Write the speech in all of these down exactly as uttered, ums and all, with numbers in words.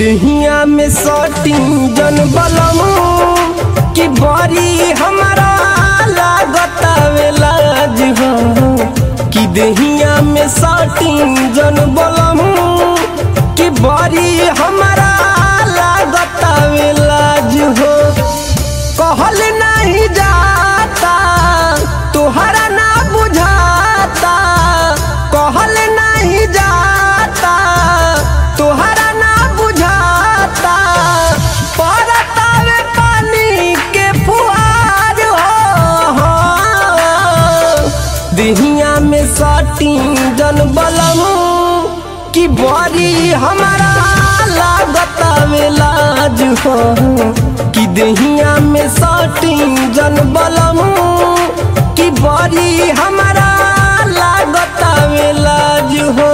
देहिया में सटिंग जन बलम कि बड़ी हमारा लागतावे लाज हो कि देहिया में सटिंग जन बलम कि बड़ी हमारा लागतावे लाज हो। कहल नहीं जाता तुहरा ना बुझाता, कहल नहीं जाता तुहरा ना बुझाता, परतावे पानी के फुहार हो। देहिया में सटिंग जन बलम कि बड़ी हमारा लागतावे लाज हो कि देहिया में सटिंग जन बलम कि बड़ी हमारा लागतावे लाज हो।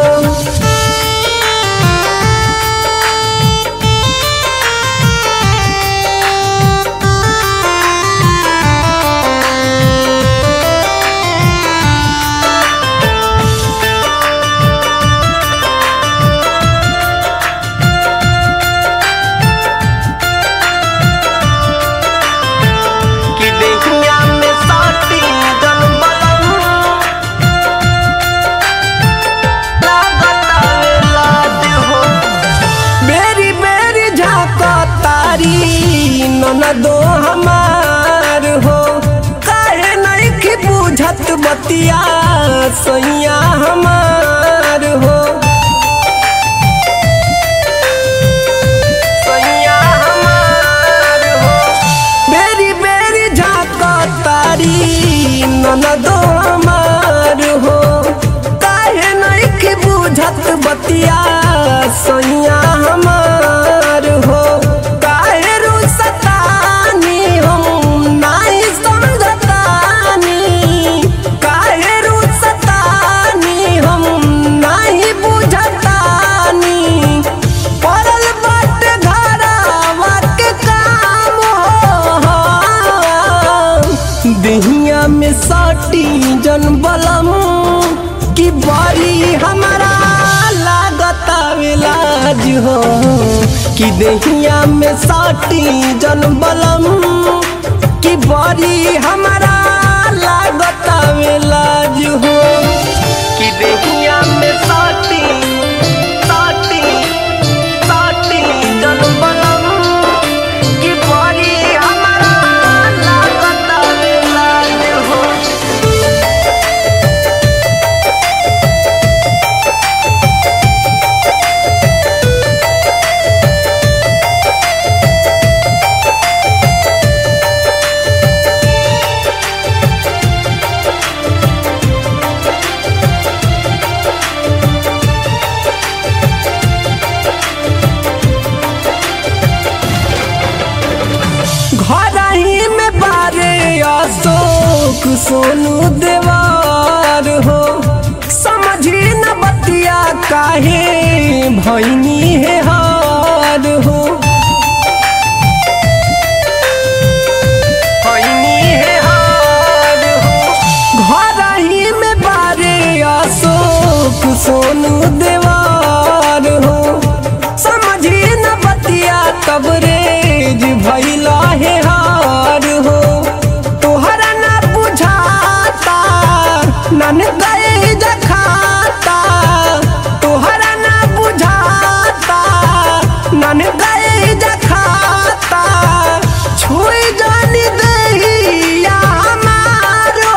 दो हमार हो काहे नहीं कि बुझत बतिया सैया हमार हो, सैया हमार हो। बेरी बेरी झाका तारी ननदो हमार हो काहे नहीं कि बुझत बतिया सैया हमार हो। देहिया में सटी जन बलम कि बड़ी हमारा लागतावे लाज हो कि देहिया में सटी जन बलम कि बड़ी हमारा लागतावे लाज हो कि देहिया में सटी सटी सटी जन बलम कि बड़ी हमारा लागतावे लाज हो। घरही में बारे अशोक सोनू देवार हो समझी न बतिया काहे भैनी है हार हो, भैनी है हार हो। घरही में बारे अशोक सोनू देवार हो समझी न बतिया तब रेज भैला है हार हो। तोहरा ना बुझाता नन गए जखाता, तोहरा ना बुझाता नन गए जखाता, छुई जानी देहिया हमारो।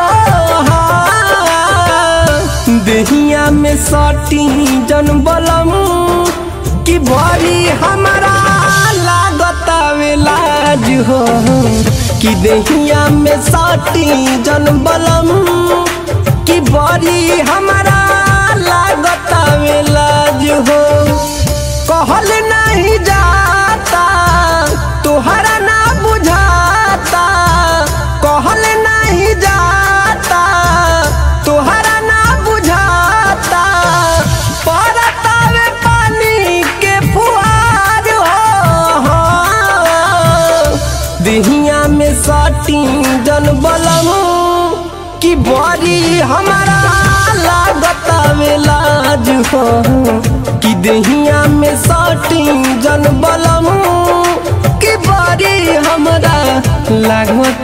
देहिया में सटी जन बलम कि बड़ी हमारा लागतावे लाज हो कि देहिया में सटी जन बलम कि बड़ी हमारा लागतावे लाज हो। कहल नहीं जाता तुहरा ना बुझाता, कहल नहीं जाता तुहरा ना बुझाता, परतावे पानी के फुहार हो। देहिया में सटी जन बलम कि बड़ी हमारा लागता आवेलाज हो कि दहिया में सटी जन बलम कि बारी हमरा लागो